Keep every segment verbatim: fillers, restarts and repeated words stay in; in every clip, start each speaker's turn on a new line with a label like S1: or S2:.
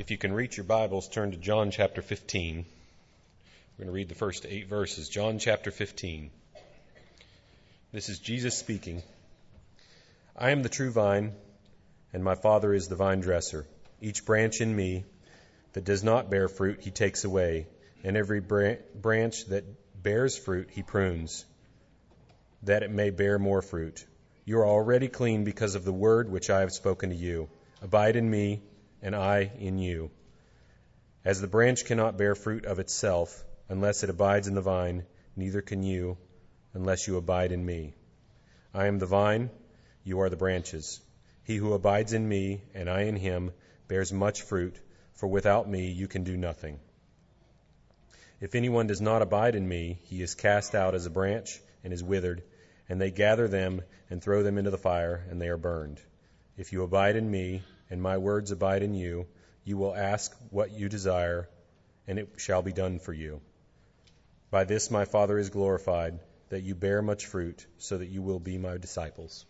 S1: If you can reach your Bibles, turn to John chapter fifteen. We're going to read the first eight verses. John chapter fifteen. This is Jesus speaking. I am the true vine, and my Father is the vine dresser. Each branch in me that does not bear fruit, he takes away, and every bra- branch that bears fruit, he prunes, that it may bear more fruit. You are already clean because of the word which I have spoken to you. Abide in me, and I in you. As the branch cannot bear fruit of itself unless it abides in the vine, neither can you unless you abide in me. I am the vine, you are the branches. He who abides in me, and I in him, bears much fruit, for without me you can do nothing. If anyone does not abide in me, he is cast out as a branch and is withered, and they gather them and throw them into the fire, and they are burned. If you abide in me, and my words abide in you, you will ask what you desire, and it shall be done for you. By this my Father is glorified, that you bear much fruit, so that you will be my disciples.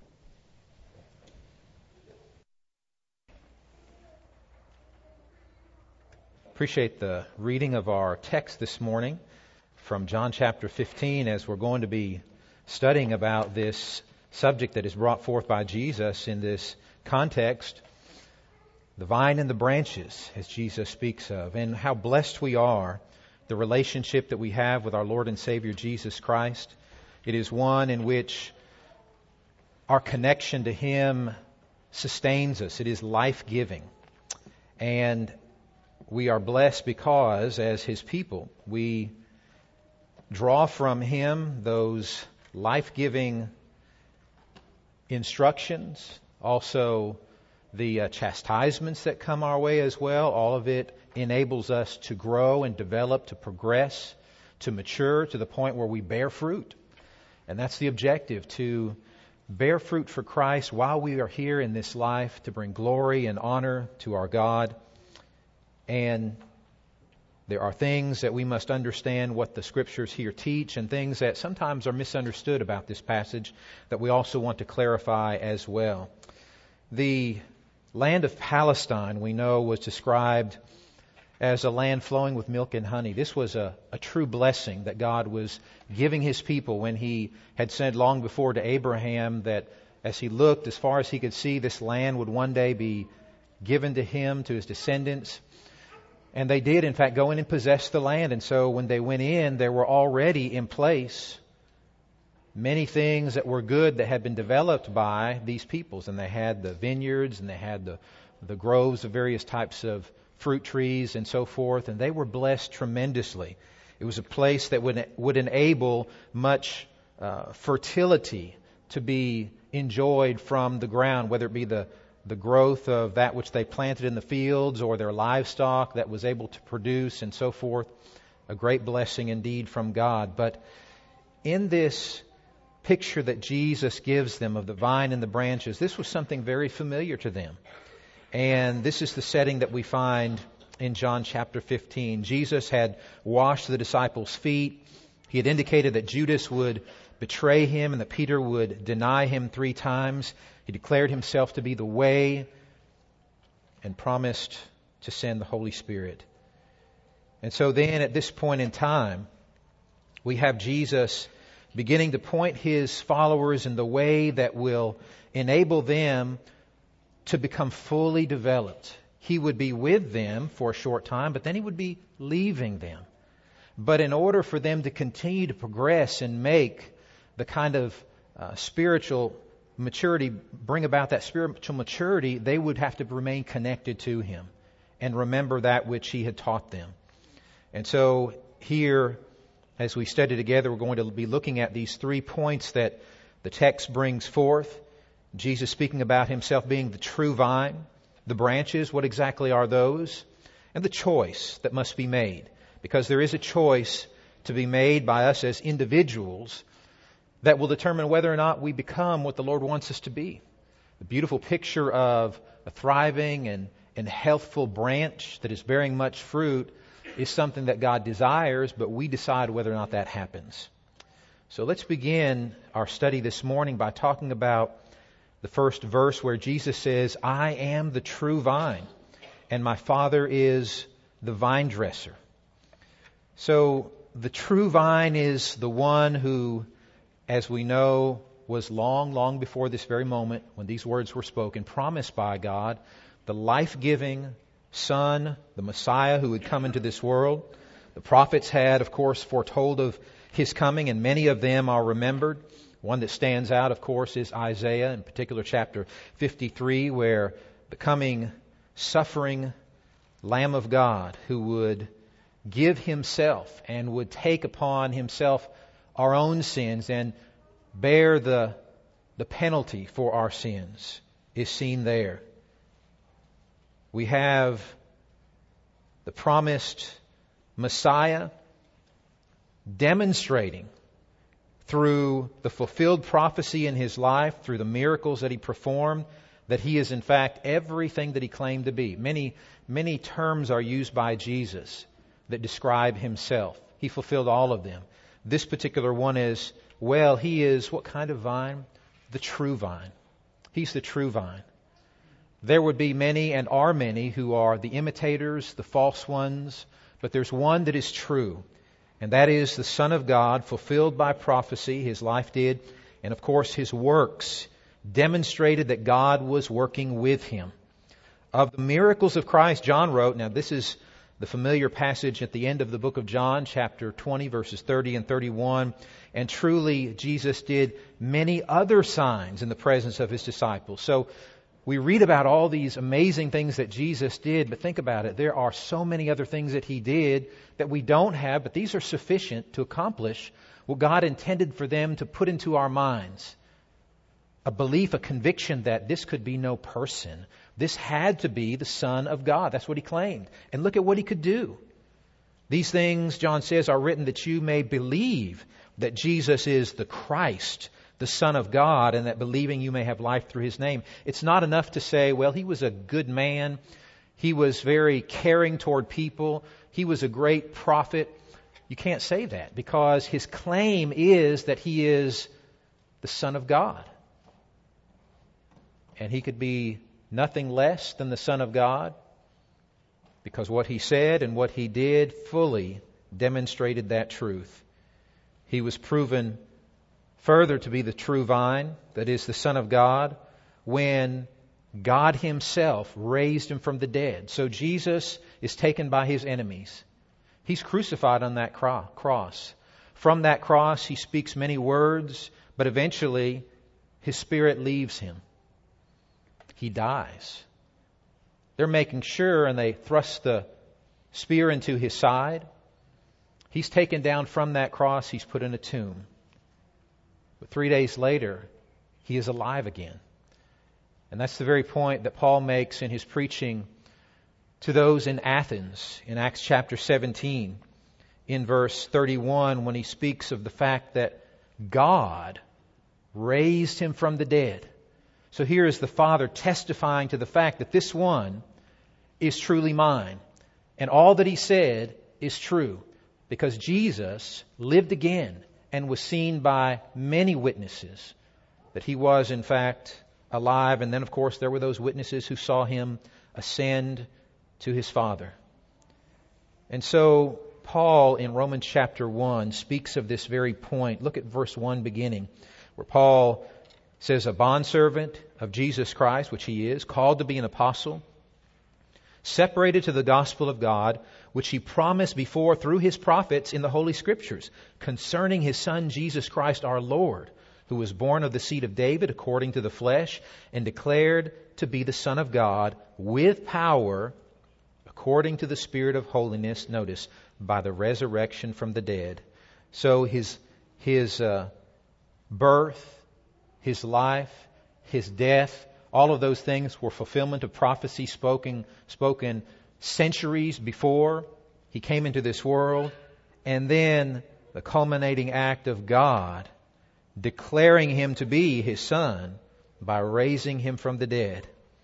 S2: Appreciate the reading of our text this morning from John chapter fifteen, as we're going to be studying about this subject that is brought forth by Jesus in this context, the vine and the branches, as Jesus speaks of, and how blessed we are, the relationship that we have with our Lord and Savior Jesus Christ. It is one in which our connection to Him sustains us. It is life-giving. And we are blessed because, as His people, we draw from Him those life-giving instructions, also the uh, chastisements that come our way as well. All of it enables us to grow and develop, to progress, to mature to the point where we bear fruit. And that's the objective, to bear fruit for Christ while we are here in this life, to bring glory and honor to our God. And there are things that we must understand what the Scriptures here teach, and things that sometimes are misunderstood about this passage that we also want to clarify as well. The land of Palestine, we know, was described as a land flowing with milk and honey. This was a, a true blessing that God was giving His people when He had said long before to Abraham that as he looked as far as he could see, this land would one day be given to him, to his descendants. And they did, in fact, go in and possess the land. And so when they went in, there were already in place many things that were good that had been developed by these peoples. And they had the vineyards, and they had the, the groves of various types of fruit trees and so forth. And they were blessed tremendously. It was a place that would, would enable much uh, fertility to be enjoyed from the ground, whether it be the the growth of that which they planted in the fields or their livestock that was able to produce and so forth. A great blessing indeed from God. But in this picture that Jesus gives them of the vine and the branches, this was something very familiar to them. And this is the setting that we find in John chapter fifteen. Jesus had washed the disciples' feet. He had indicated that Judas would betray Him and that Peter would deny Him three times. He declared Himself to be the way and promised to send the Holy Spirit. And so then at this point in time, we have Jesus beginning to point His followers in the way that will enable them to become fully developed. He would be with them for a short time, but then He would be leaving them. But in order for them to continue to progress and make the kind of uh, spiritual maturity, bring about that spiritual maturity, they would have to remain connected to Him and remember that which He had taught them. And so here, as we study together, we're going to be looking at these three points that the text brings forth. Jesus speaking about Himself being the true vine, the branches, what exactly are those? And the choice that must be made. Because there is a choice to be made by us as individuals that will determine whether or not we become what the Lord wants us to be. The beautiful picture of a thriving and, and healthful branch that is bearing much fruit is something that God desires, but we decide whether or not that happens. So let's begin our study this morning by talking about the first verse where Jesus says, I am the true vine. and my Father is the vine dresser. So the true vine is the one who, as we know, was long, long before this very moment when these words were spoken, promised by God, the life-giving Son, the Messiah who would come into this world. The prophets had, of course, foretold of His coming, and many of them are remembered. One that stands out, of course, is Isaiah, in particular chapter fifty-three, where the coming suffering Lamb of God who would give Himself and would take upon Himself our own sins and bear the, the penalty for our sins is seen there. We have the promised Messiah demonstrating through the fulfilled prophecy in His life, through the miracles that He performed, that He is in fact everything that He claimed to be. Many, many terms are used by Jesus that describe Himself. He fulfilled all of them. This particular one is, well, He is what kind of vine? The true vine. He's the true vine. There would be many and are many who are the imitators, the false ones, but there's one that is true, and that is the Son of God, fulfilled by prophecy. His life did, and of course His works demonstrated that God was working with Him. Of the miracles of Christ, John wrote, now this is the familiar passage at the end of the book of John, chapter twenty, verses thirty and thirty-one. And truly, Jesus did many other signs in the presence of His disciples. So we read about all these amazing things that Jesus did, but think about it. There are so many other things that He did that we don't have, but these are sufficient to accomplish what God intended for them to put into our minds. A belief, a conviction that this could be no person. This had to be the Son of God. That's what He claimed. And look at what He could do. These things, John says, are written that you may believe that Jesus is the Christ, the Son of God, and that believing you may have life through His name. It's not enough to say, well, He was a good man. He was very caring toward people. He was a great prophet. You can't say that because His claim is that He is the Son of God. And He could be nothing less than the Son of God because what He said and what He did fully demonstrated that truth. He was proven further to be the true vine, that is the Son of God, when God Himself raised Him from the dead. So Jesus is taken by His enemies. He's crucified on that cross. From that cross He speaks many words, but eventually His spirit leaves Him. He dies. They're making sure, and they thrust the spear into His side. He's taken down from that cross. He's put in a tomb. But three days later, He is alive again. And that's the very point that Paul makes in his preaching to those in Athens in Acts chapter seventeen, in verse thirty-one, when he speaks of the fact that God raised Him from the dead. So here is the Father testifying to the fact that this one is truly mine. And all that He said is true because Jesus lived again and was seen by many witnesses that He was in fact alive. And then of course there were those witnesses who saw Him ascend to His Father. And so Paul in Romans chapter one speaks of this very point. Look at verse one beginning, where Paul says, a bondservant of Jesus Christ, which he is, called to be an apostle, separated to the gospel of God, which He promised before through His prophets in the Holy Scriptures, concerning His Son Jesus Christ our Lord, who was born of the seed of David according to the flesh, and declared to be the Son of God with power, according to the Spirit of holiness, notice, by the resurrection from the dead. So His, his uh, birth, His life, His death, all of those things were fulfillment of prophecy spoken, spoken centuries before He came into this world. And then the culminating act of God declaring Him to be His Son by raising Him from the dead.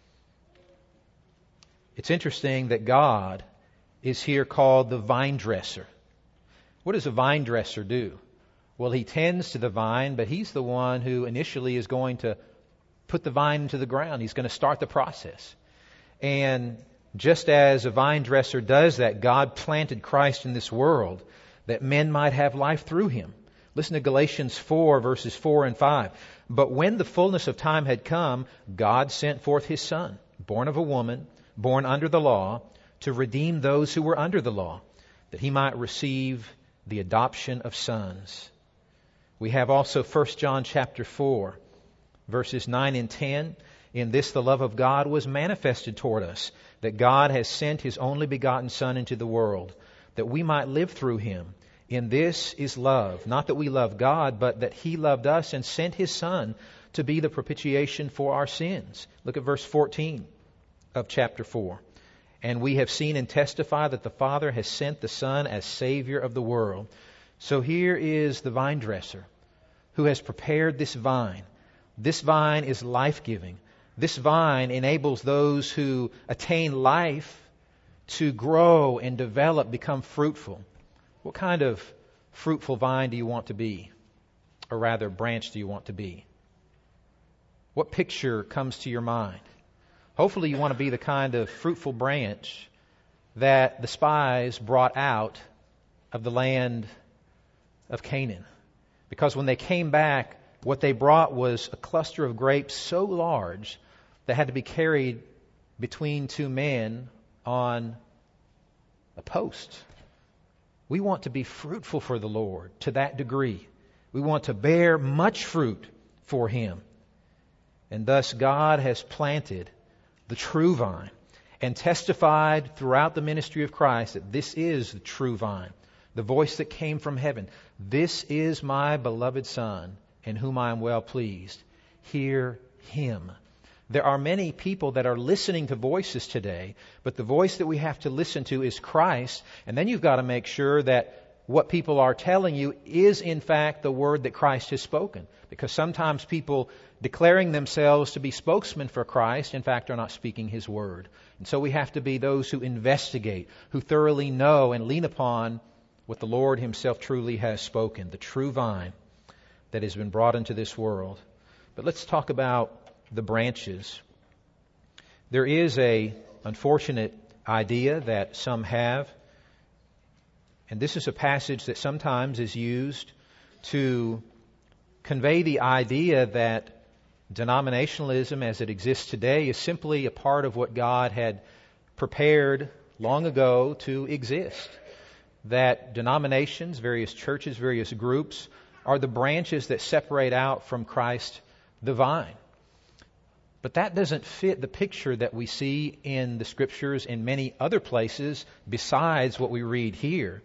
S2: It's interesting that God is here called the vine dresser. What does a vine dresser do? Well, He tends to the vine, but He's the one who initially is going to put the vine into the ground. He's going to start the process. And Just as a vine dresser does that, God planted Christ in this world that men might have life through him. Listen to Galatians four, verses four and five. But when the fullness of time had come, God sent forth his Son, born of a woman, born under the law, to redeem those who were under the law, that he might receive the adoption of sons. We have also First John chapter four, verses nine and ten. In this the love of God was manifested toward us, that God has sent his only begotten Son into the world, that we might live through him. In this is love, not that we love God, but that he loved us and sent his Son to be the propitiation for our sins. Look at verse fourteen of chapter four. And we have seen and testify that the Father has sent the Son as Savior of the world. So here is the vine dresser who has prepared this vine. This vine is life-giving. This vine enables those who attain life to grow and develop, become fruitful. What kind of fruitful vine do you want to be? Or rather, branch do you want to be? What picture comes to your mind? Hopefully you want to be the kind of fruitful branch that the spies brought out of the land of Canaan. Because when they came back, what they brought was a cluster of grapes so large that had to be carried between two men on a post. We want to be fruitful for the Lord to that degree. We want to bear much fruit for him. And thus God has planted the true vine and testified throughout the ministry of Christ that this is the true vine, the voice that came from heaven. This is my beloved Son, in whom I am well pleased. Hear him. There are many people that are listening to voices today, but the voice that we have to listen to is Christ. And then you've got to make sure that what people are telling you is in fact the word that Christ has spoken. Because sometimes people declaring themselves to be spokesmen for Christ, in fact, are not speaking his word. And so we have to be those who investigate, who thoroughly know and lean upon what the Lord himself truly has spoken, the true vine that has been brought into this world. But let's talk about the branches. There is a unfortunate idea that some have, and this is a passage that sometimes is used to convey the idea that denominationalism as it exists today is simply a part of what God had prepared long ago to exist. That denominations, various churches, various groups are the branches that separate out from Christ the vine. But that doesn't fit the picture that we see in the Scriptures in many other places besides what we read here.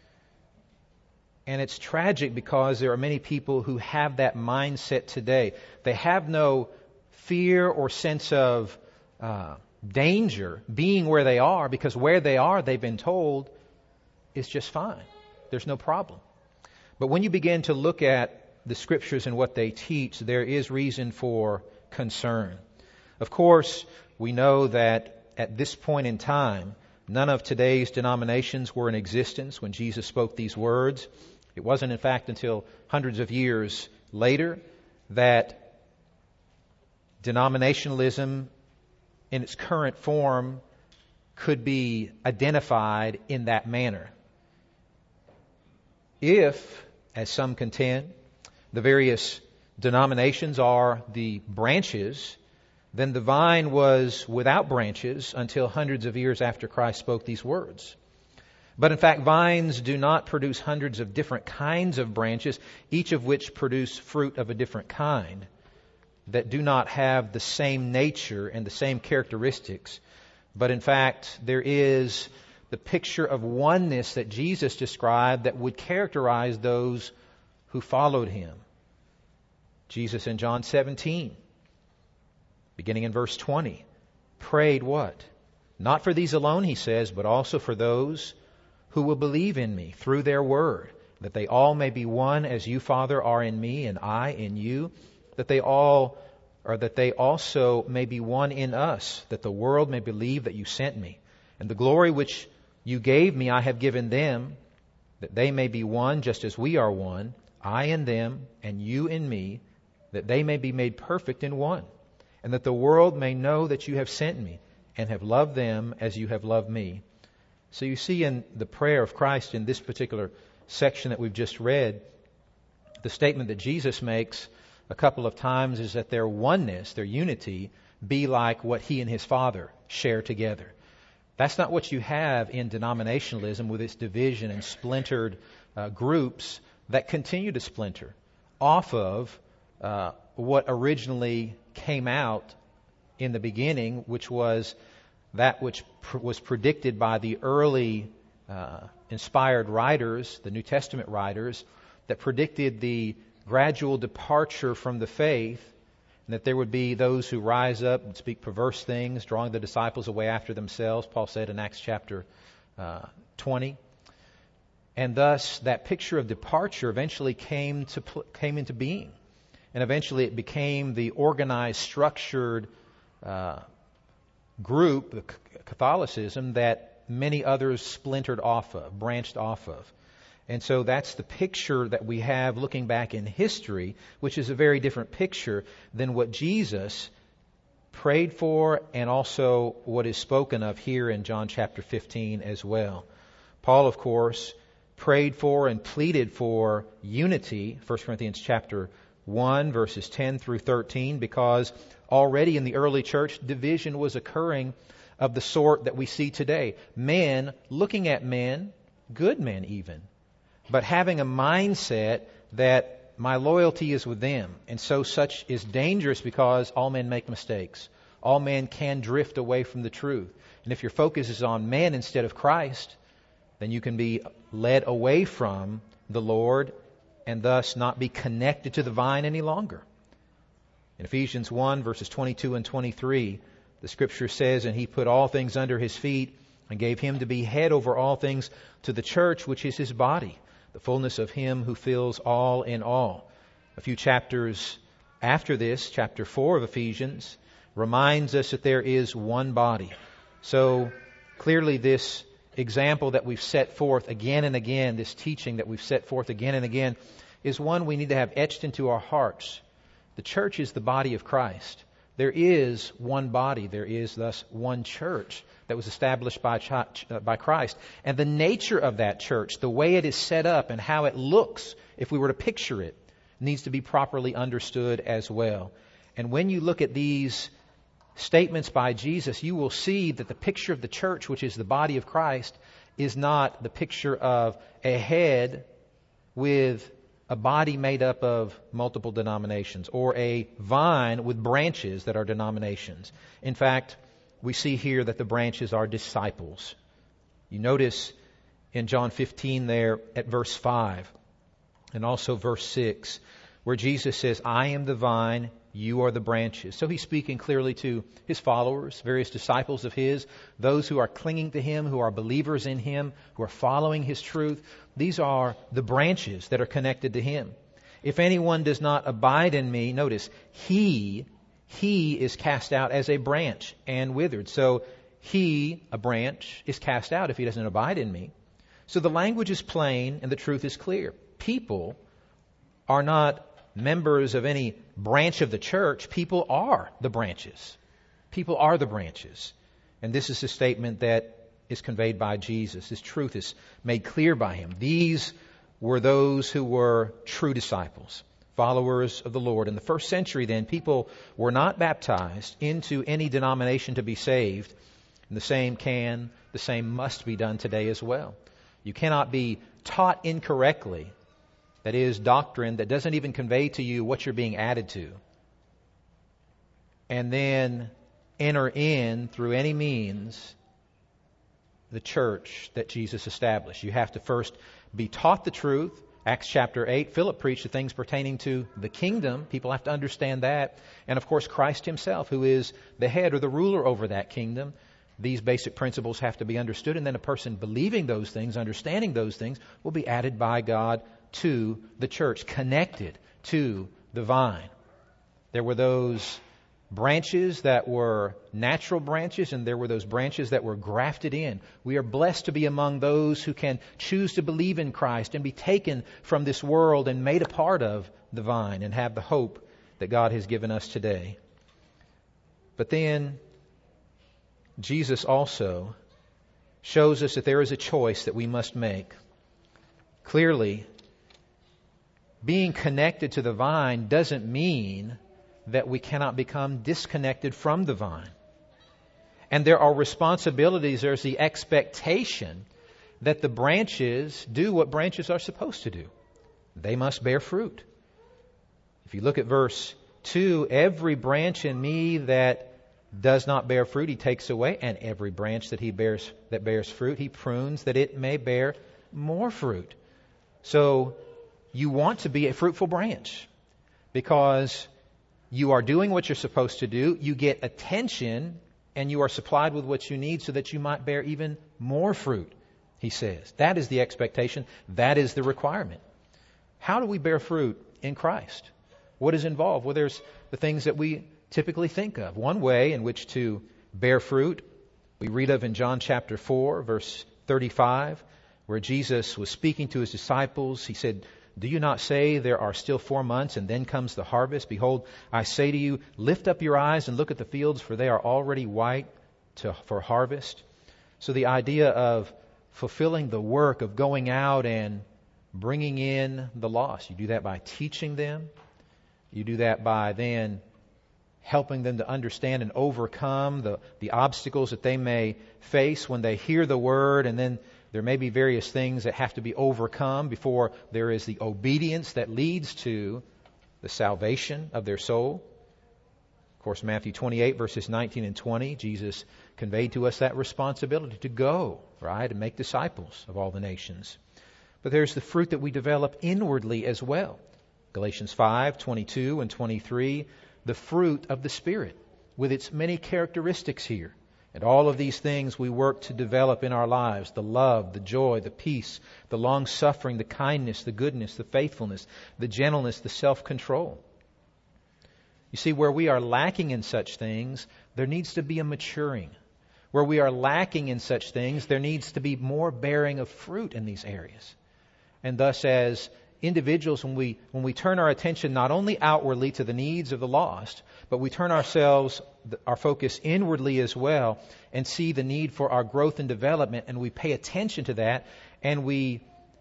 S2: And it's tragic because there are many people who have that mindset today. They have no fear or sense of uh, danger being where they are, because where they are, they've been told, is just fine. There's no problem. But when you begin to look at the Scriptures and what they teach, there is reason for concern. Of course, we know that at this point in time, none of today's denominations were in existence when Jesus spoke these words. It wasn't, in fact, until hundreds of years later that denominationalism in its current form could be identified in that manner. If, as some contend, the various denominations are the branches, then the vine was without branches until hundreds of years after Christ spoke these words. But in fact, vines do not produce hundreds of different kinds of branches, each of which produce fruit of a different kind, that do not have the same nature and the same characteristics. But in fact, there is the picture of oneness that Jesus described that would characterize those who followed him. Jesus in John seventeen, beginning in verse twenty, prayed what? Not for these alone, he says, but also for those who will believe in me through their word, that they all may be one as you, Father, are in me and I in you, that they all, or that they also may be one in us, that the world may believe that you sent me. And the glory which you gave me I have given them, that they may be one just as we are one, I in them and you in me, that they may be made perfect in one, and that the world may know that you have sent me and have loved them as you have loved me. So you see in the prayer of Christ in this particular section that we've just read, the statement that Jesus makes a couple of times is that their oneness, their unity, be like what he and his Father share together. That's not what you have in denominationalism with its division and splintered uh, groups that continue to splinter off of uh, what originally came out in the beginning, which was that which pr- was predicted by the early uh, inspired writers, the New Testament writers, that predicted the gradual departure from the faith, and that there would be those who rise up and speak perverse things, drawing the disciples away after themselves, Paul said in Acts chapter uh, twenty. And thus, that picture of departure eventually came to pl- came into being. And eventually it became the organized, structured uh, group, the Catholicism, that many others splintered off of, branched off of. And so that's the picture that we have looking back in history, which is a very different picture than what Jesus prayed for and also what is spoken of here in John chapter fifteen as well. Paul, of course, prayed for and pleaded for unity, First Corinthians chapter one, verses ten through thirteen, because already in the early church, division was occurring of the sort that we see today. Men looking at men, good men even, but having a mindset that my loyalty is with them. And so such is dangerous because all men make mistakes. All men can drift away from the truth. And if your focus is on men instead of Christ, then you can be led away from the Lord and thus not be connected to the vine any longer. In Ephesians one, verses twenty-two and twenty-three, the Scripture says, "And he put all things under his feet and gave him to be head over all things to the church, which is his body, the fullness of him who fills all in all." A few chapters after this, chapter four of Ephesians, reminds us that there is one body. So clearly this example that we've set forth again and again, this teaching that we've set forth again and again, is one we need to have etched into our hearts. The church is the body of Christ. There is one body. There is thus one church that was established by, uh, by Christ. And the nature of that church, the way it is set up and how it looks, if we were to picture it, needs to be properly understood as well. And when you look at these statements by Jesus, you will see that the picture of the church, which is the body of Christ, is not the picture of a head with a body made up of multiple denominations, or a vine with branches that are denominations. In fact, we see here that the branches are disciples. You notice in John fifteen there at verse five, and also verse six, where Jesus says, "I am the vine, you are the branches." So he's speaking clearly to his followers, various disciples of his, those who are clinging to him, who are believers in him, who are following his truth. These are the branches that are connected to him. "If anyone does not abide in me," notice, he, he is cast out as a branch and withered. So he, a branch, is cast out if he doesn't abide in me. So the language is plain and the truth is clear. People are not members of any branch of the church. People are the branches. People are the branches. And this is a statement that is conveyed by Jesus. This truth is made clear by him. These were those who were true disciples, followers of the Lord. In the first century then, people were not baptized into any denomination to be saved. And the same can, the same must be done today as well. You cannot be taught incorrectly, that is, doctrine that doesn't even convey to you what you're being added to, and then enter in through any means the church that Jesus established. You have to first be taught the truth. Acts chapter eight, Philip preached the things pertaining to the kingdom. People have to understand that. And of course, Christ himself, who is the head or the ruler over that kingdom. These basic principles have to be understood. And then a person believing those things, understanding those things, will be added by God to the church, connected to the vine. There were those branches that were natural branches, and there were those branches that were grafted in. We are blessed to be among those who can choose to believe in Christ and be taken from this world and made a part of the vine and have the hope that God has given us today. But then Jesus also shows us that there is a choice that we must make. Clearly, being connected to the vine doesn't mean that we cannot become disconnected from the vine. And there are responsibilities, there's the expectation that the branches do what branches are supposed to do. They must bear fruit. If you look at verse two, every branch in me that does not bear fruit, he takes away, and every branch that he bears that bears fruit, he prunes that it may bear more fruit. So you want to be a fruitful branch because you are doing what you're supposed to do, you get attention, and you are supplied with what you need so that you might bear even more fruit, he says. That is the expectation. That is the requirement. How do we bear fruit in Christ? What is involved? Well, there's the things that we typically think of. One way in which to bear fruit, we read of in John chapter four, verse thirty-five, where Jesus was speaking to his disciples. He said, "Do you not say there are still four months and then comes the harvest? Behold, I say to you, lift up your eyes and look at the fields, for they are already white to, for harvest." So the idea of fulfilling the work of going out and bringing in the lost. You do that by teaching them. You do that by then helping them to understand and overcome the, the obstacles that they may face when they hear the word, and then there may be various things that have to be overcome before there is the obedience that leads to the salvation of their soul. Of course, Matthew twenty-eight, verses nineteen and twenty, Jesus conveyed to us that responsibility to go, right, and make disciples of all the nations. But there's the fruit that we develop inwardly as well. Galatians five, twenty-two and twenty-three, the fruit of the Spirit with its many characteristics here. And all of these things we work to develop in our lives: the love, the joy, the peace, the long-suffering, the kindness, the goodness, the faithfulness, the gentleness, the self-control. You see, where we are lacking in such things, there needs to be a maturing. Where we are lacking in such things, there needs to be more bearing of fruit in these areas. And thus, as individuals, when we when we turn our attention not only outwardly to the needs of the lost, but we turn ourselves, our focus inwardly as well, and see the need for our growth and development, and we pay attention to that, and we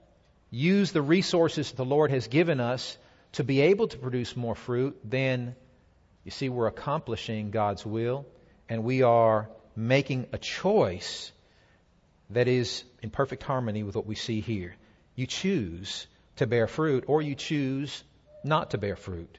S2: use the resources the Lord has given us to be able to produce more fruit, then you see we're accomplishing God's will, and we are making a choice that is in perfect harmony with what we see here. You choose to bear fruit, or you choose not to bear fruit.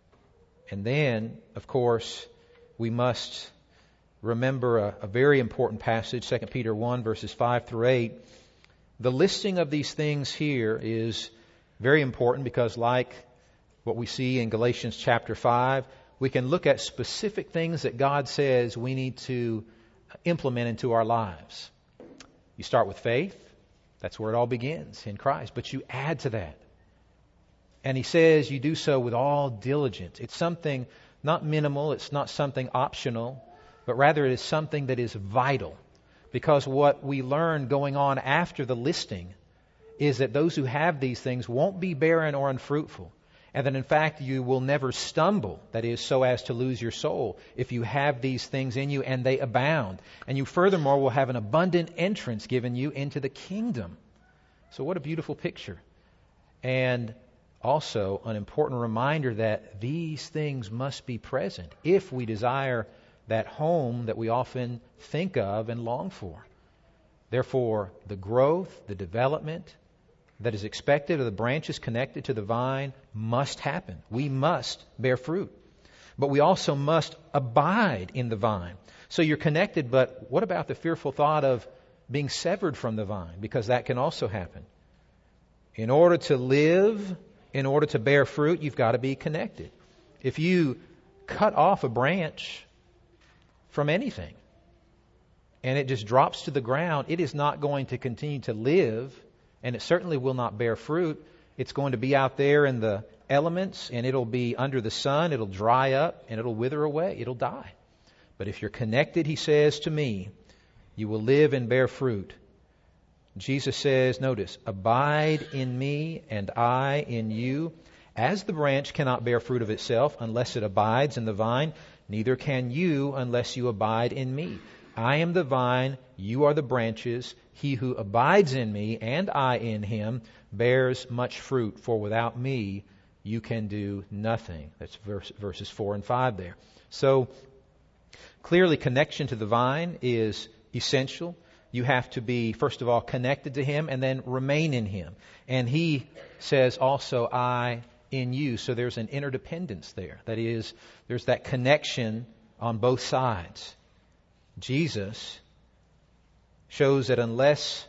S2: And then, of course, we must remember a, a very important passage, Second Peter one, verses five through eight. The listing of these things here is very important because, like what we see in Galatians chapter five, we can look at specific things that God says we need to implement into our lives. You start with faith. That's where it all begins, in Christ. But you add to that. And he says you do so with all diligence. It's something not minimal, it's not something optional, but rather it is something that is vital. Because what we learn going on after the listing is that those who have these things won't be barren or unfruitful. And that in fact you will never stumble, that is, so as to lose your soul, if you have these things in you and they abound. And you furthermore will have an abundant entrance given you into the kingdom. So what a beautiful picture. And also an important reminder that these things must be present if we desire that home that we often think of and long for. Therefore, the growth, the development that is expected of the branches connected to the vine must happen. We must bear fruit. But we also must abide in the vine. So you're connected, but what about the fearful thought of being severed from the vine? Because that can also happen. In order to live, in order to bear fruit, you've got to be connected. If you cut off a branch from anything and it just drops to the ground, it is not going to continue to live. And it certainly will not bear fruit. It's going to be out there in the elements, and it'll be under the sun, it'll dry up, and it'll wither away, it'll die. But if you're connected, he says, to me, you will live and bear fruit. Jesus says, notice, abide in me and I in you. As the branch cannot bear fruit of itself unless it abides in the vine, neither can you unless you abide in me. I am the vine, you are the branches. He who abides in me and I in him bears much fruit, for without me you can do nothing. That's verse, verses four and five there. So clearly connection to the vine is essential. You have to be, first of all, connected to him and then remain in him. And he says also, I in you. So there's an interdependence there. That is, there's that connection on both sides. Jesus shows that unless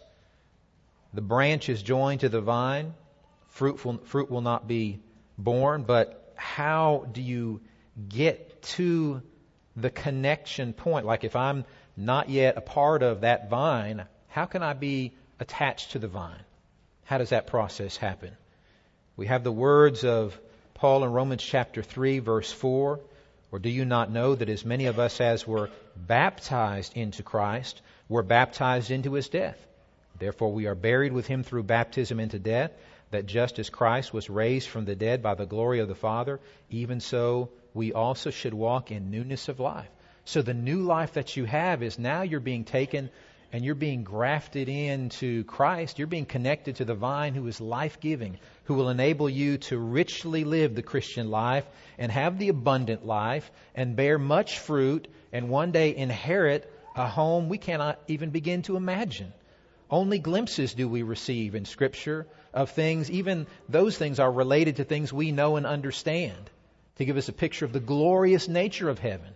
S2: the branch is joined to the vine, fruitful, fruit will not be born. But how do you get to the connection point? Like if I'm not yet a part of that vine, how can I be attached to the vine? How does that process happen? We have the words of Paul in Romans chapter three, verse four. Or do you not know that as many of us as were baptized into Christ were baptized into his death? Therefore we are buried with him through baptism into death, that just as Christ was raised from the dead by the glory of the Father, even so we also should walk in newness of life. So the new life that you have is now you're being taken and you're being grafted into Christ. You're being connected to the vine who is life-giving, who will enable you to richly live the Christian life and have the abundant life and bear much fruit and one day inherit a home we cannot even begin to imagine. Only glimpses do we receive in Scripture of things, even those things are related to things we know and understand, to give us a picture of the glorious nature of heaven.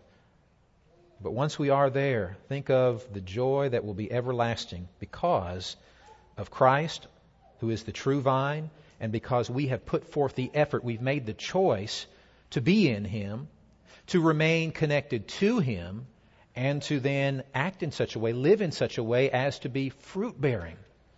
S2: But once we are there, think of the joy that will be everlasting because of Christ, who is the true vine, and because we have put forth the effort, we've made the choice to be in him, to remain connected to him, and to then act in such a way, live in such a way as to be fruit-bearing.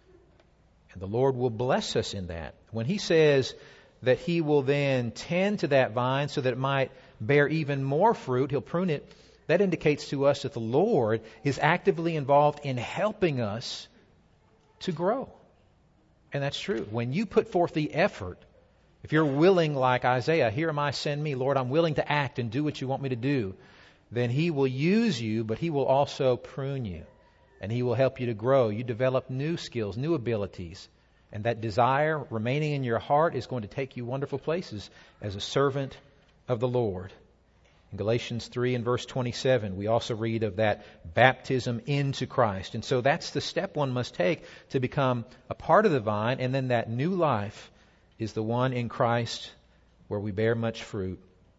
S2: And the Lord will bless us in that. When he says that he will then tend to that vine so that it might bear even more fruit, he'll prune it. That indicates to us that the Lord is actively involved in helping us to grow. And that's true. When you put forth the effort, if you're willing like Isaiah, here am I, send me, Lord, I'm willing to act and do what you want me to do, then he will use you, but he will also prune you. And he will help you to grow. You develop new skills, new abilities. And that desire remaining in your heart is going to take you wonderful places as a servant of the Lord. In Galatians three and verse twenty-seven, we also read of that baptism into Christ. And so that's the step one must take to become a part of the vine. And then that new life is the one in Christ where we bear much fruit.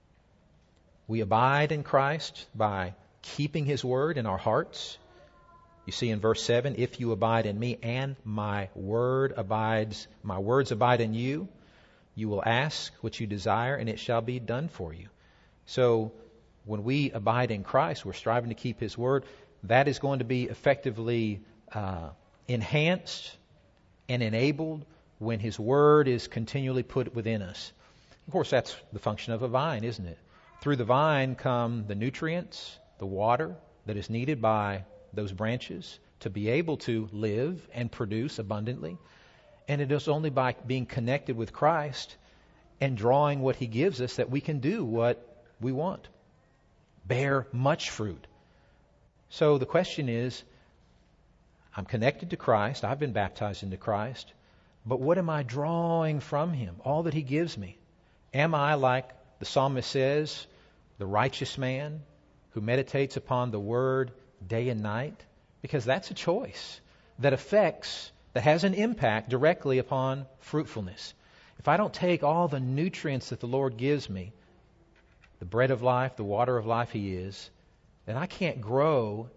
S2: We abide in Christ by keeping his word in our hearts. You see in verse seven, if you abide in me and my word abides, my words abide in you, you will ask what you desire and it shall be done for you. So when we abide in Christ, we're striving to keep his word. That is going to be effectively uh, enhanced and enabled when his word is continually put within us. Of course, that's the function of a vine, isn't it? Through the vine come the nutrients, the water that is needed by those branches to be able to live and produce abundantly. And it is only by being connected with Christ and drawing what he gives us that we can do what we want. Bear much fruit. So the question is, I'm connected to Christ. I've been baptized into Christ. But what am I drawing from him? All that he gives me. Am I, like the psalmist says, the righteous man who meditates upon the word day and night? Because that's a choice that affects, that has an impact directly upon fruitfulness. If I don't take all the nutrients that the Lord gives me, the bread of life, the water of life he is, then I can't grow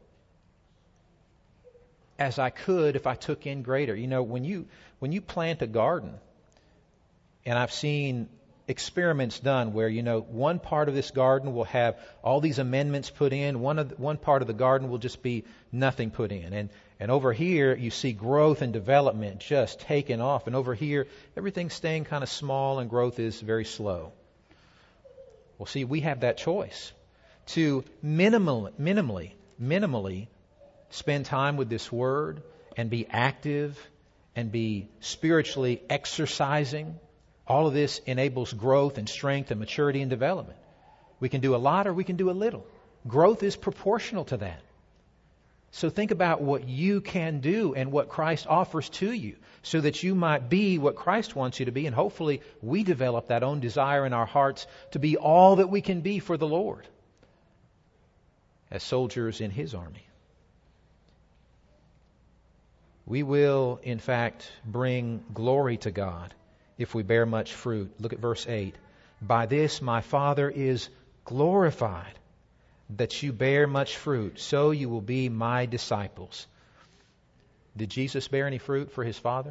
S2: as I could if I took in greater. You know, when you when you plant a garden, and I've seen experiments done where, you know, one part of this garden will have all these amendments put in, one of the, one part of the garden will just be nothing put in. And and over here you see growth and development just taking off, and over here everything's staying kind of small and growth is very slow. Well, see, we have that choice to minimal, minimally, minimally spend time with this word and be active and be spiritually exercising. All of this enables growth and strength and maturity and development. We can do a lot or we can do a little. Growth is proportional to that. So think about what you can do and what Christ offers to you so that you might be what Christ wants you to be. And hopefully we develop that own desire in our hearts to be all that we can be for the Lord as soldiers in His army. We will, in fact, bring glory to God if we bear much fruit. Look at verse eight. By this my Father is glorified, that you bear much fruit, so you will be my disciples. Did Jesus bear any fruit for His Father?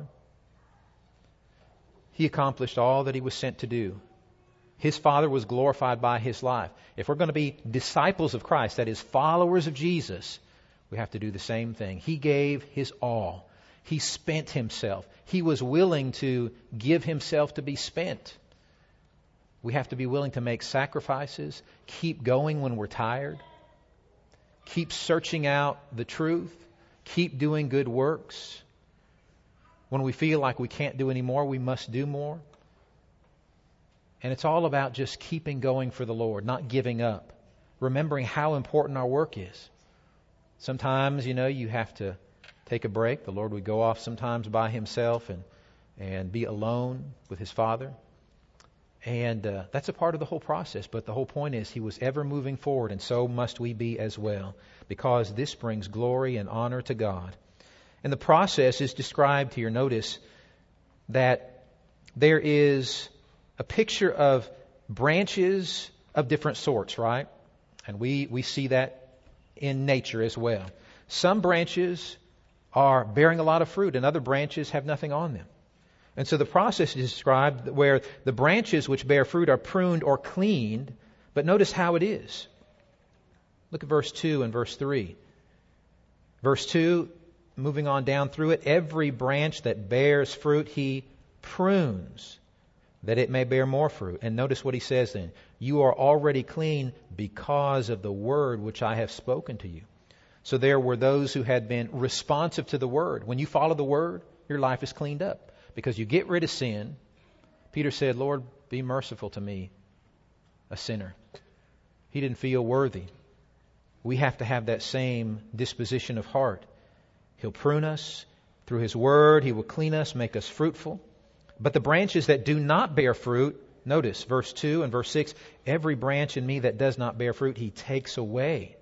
S2: He accomplished all that He was sent to do. His Father was glorified by His life. If we're going to be disciples of Christ, that is, followers of Jesus, we have to do the same thing. He gave His all. He spent Himself. He was willing to give Himself to be spent. We have to be willing to make sacrifices, keep going when we're tired, keep searching out the truth, keep doing good works. When we feel like we can't do any more, we must do more. And it's all about just keeping going for the Lord, not giving up, remembering how important our work is. Sometimes, you know, you have to take a break. The Lord would go off sometimes by Himself and, and be alone with His Father. And uh, that's a part of the whole process. But the whole point is He was ever moving forward, and so must we be as well, because this brings glory and honor to God. And the process is described here. Notice that there is a picture of branches of different sorts, right? And we, we see that in nature as well. Some branches are bearing a lot of fruit, and other branches have nothing on them. And so the process is described where the branches which bear fruit are pruned or cleaned, but notice how it is. Look at verse two and verse three. Verse two, moving on down through it, every branch that bears fruit He prunes, that it may bear more fruit. And notice what He says then. You are already clean because of the word which I have spoken to you. So there were those who had been responsive to the word. When you follow the word, your life is cleaned up. Because you get rid of sin. Peter said, Lord, be merciful to me, a sinner. He didn't feel worthy. We have to have that same disposition of heart. He'll prune us through His word. He will clean us, make us fruitful. But the branches that do not bear fruit, notice verse two and verse six, every branch in me that does not bear fruit, He takes away.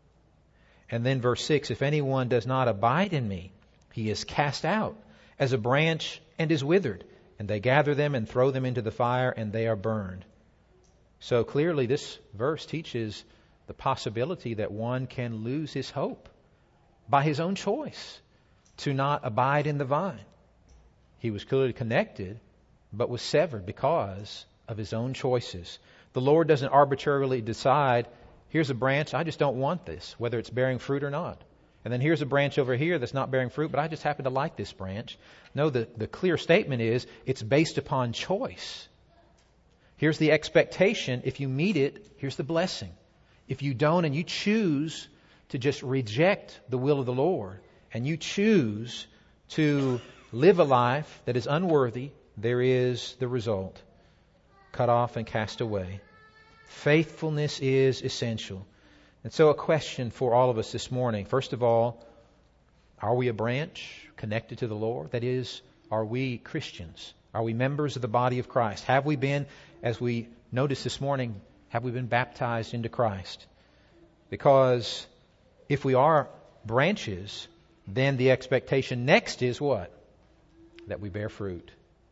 S2: And then verse six, if anyone does not abide in me, he is cast out as a branch and is withered, and they gather them and throw them into the fire, and they are burned. So clearly this verse teaches the possibility that one can lose his hope by his own choice to not abide in the vine. He was clearly connected, but was severed because of his own choices. The Lord doesn't arbitrarily decide, here's a branch, I just don't want this, whether it's bearing fruit or not. And then here's a branch over here that's not bearing fruit, but I just happen to like this branch. No, the, the clear statement is it's based upon choice. Here's the expectation. If you meet it, here's the blessing. If you don't and you choose to just reject the will of the Lord and you choose to live a life that is unworthy, there is the result. Cut off and cast away. Faithfulness is essential. And so a question for all of us this morning. First of all, are we a branch connected to the Lord? That is, are we Christians? Are we members of the body of Christ? Have we been, as we noticed this morning, have we been baptized into Christ? Because if we are branches, then the expectation next is what? That we bear fruit.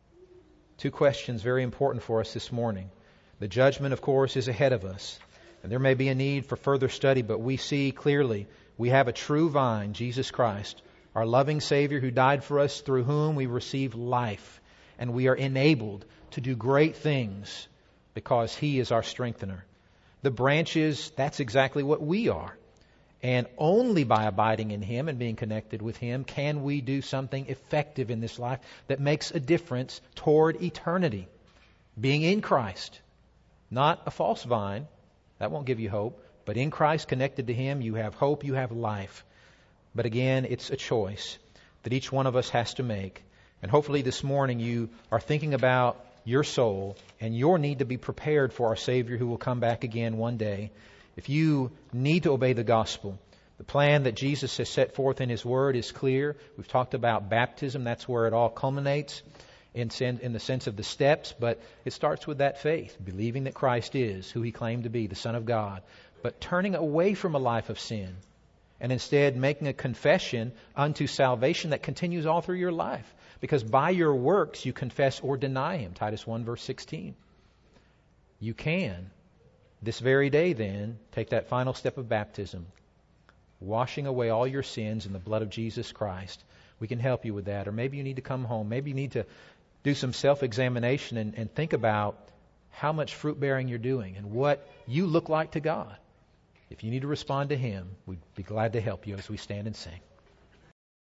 S2: Two questions very important for us this morning. The judgment, of course, is ahead of us. And there may be a need for further study, but we see clearly we have a true vine, Jesus Christ, our loving Savior who died for us, through whom we receive life. And we are enabled to do great things because He is our strengthener. The branches, that's exactly what we are. And only by abiding in Him and being connected with Him can we do something effective in this life that makes a difference toward eternity. Being in Christ, not a false vine. That won't give you hope. But in Christ, connected to Him, you have hope, you have life. But again, it's a choice that each one of us has to make. And hopefully this morning you are thinking about your soul and your need to be prepared for our Savior who will come back again one day. If you need to obey the gospel, the The plan that Jesus has set forth in His Word is clear. We've talked about baptism. That's where it all culminates in, sen- in the sense of the steps. But it starts with that faith, believing that Christ is who He claimed to be, the Son of God. But turning away from a life of sin and instead making a confession unto salvation that continues all through your life. Because by your works you confess or deny Him. Titus one verse sixteen. You can, this very day then, take that final step of baptism, washing away all your sins in the blood of Jesus Christ. We can help you with that. Or maybe you need to come home. Maybe you need to do some self-examination and, and think about how much fruit bearing you're doing and what you look like to God. If you need to respond to Him, we'd be glad to help you as we stand and sing.